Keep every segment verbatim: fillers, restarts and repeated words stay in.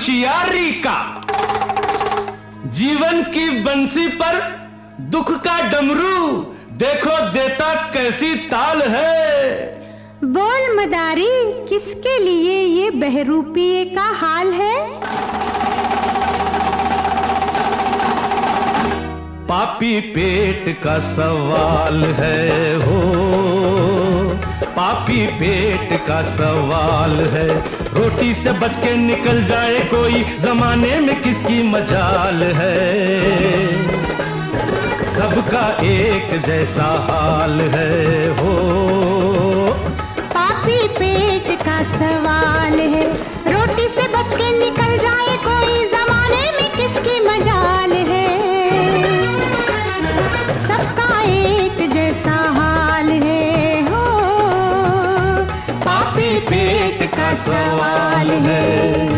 होशियारी का। जीवन की बंसी पर दुख का डमरू देखो देता कैसी ताल है। बोल मदारी, किसके लिए ये बहरूपिये का हाल है? पापी पेट का सवाल है हो, पापी पेट का सवाल है। रोटी से बच के निकल जाए कोई, जमाने में किसकी मजाल है। सबका एक जैसा हाल है हो, पापी पेट का सवाल है। रोटी से बच के निकल जाए कोई, जमाने में किसकी मजाल है। सबका एक जैसा हाल है हो, पापी पेट का सवाल है।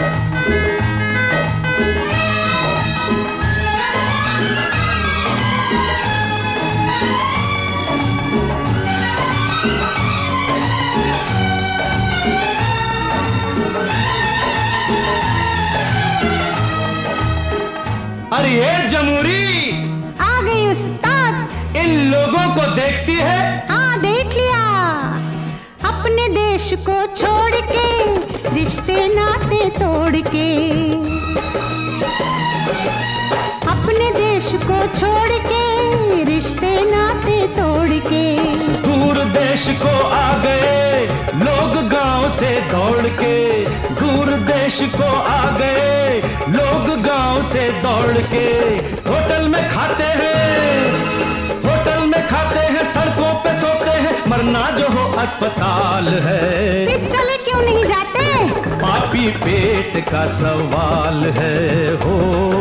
अरे ये जमूरी आ गई उस्ताद। इन लोगों को देखती है? हाँ देख लिया। अपने देश को छोड़ के, रिश्ते नाते तोड़ के, अपने देश को छोड़ के, रिश्ते नाते तोड़ के, दूर देश को आ गए लोग गांव से दौड़ के। दूर देश को आ गए लोग गांव से दौड़ के। होटल में खाते हैं, होटल में खाते हैं, सड़कों पे सोते हैं, मरना जो हो अस्पताल है। फिर चले क्यों नहीं जाते? पापी पेट का सवाल है हो,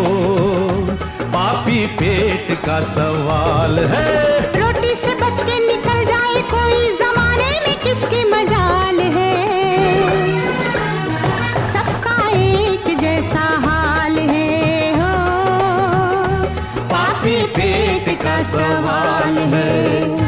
पापी पेट का सवाल है। रोटी से बच के निकल जाए कोई, जमाने में किसकी मजाल है। सबका एक जैसा हाल है हो, पापी पेट का सवाल है।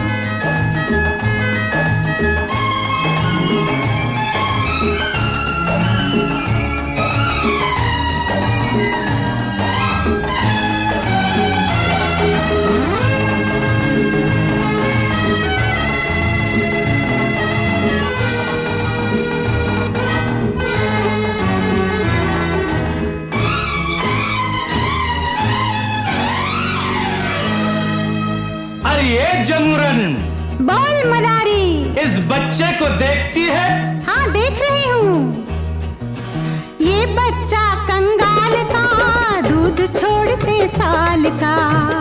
ये जमुरन, बोल मदारी, इस बच्चे को देखती है? हाँ देख रही हूँ। ये बच्चा कंगाल का, दूध छोड़ते साल का।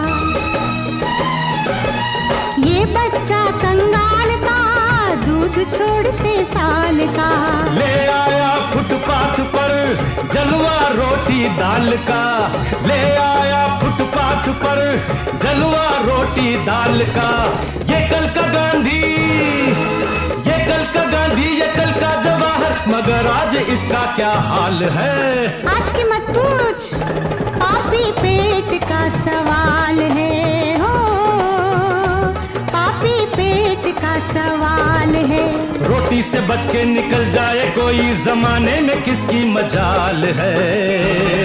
ये बच्चा कंगाल का, दूध छोड़ते साल का। ले आया फुटपाथ पर जलवा रोटी दाल का। ले आया फुटपाथ पर जलवा रोटी दाल का। ये कल का गांधी, ये कल का गांधी, ये कल का जवाहर, मगर आज इसका क्या हाल है। आज की मत पूछ, पापी पेट का सवाल है हो, पापी पेट का सवाल है। रोटी से बच के निकल जाए कोई, जमाने में किसकी मजाल है।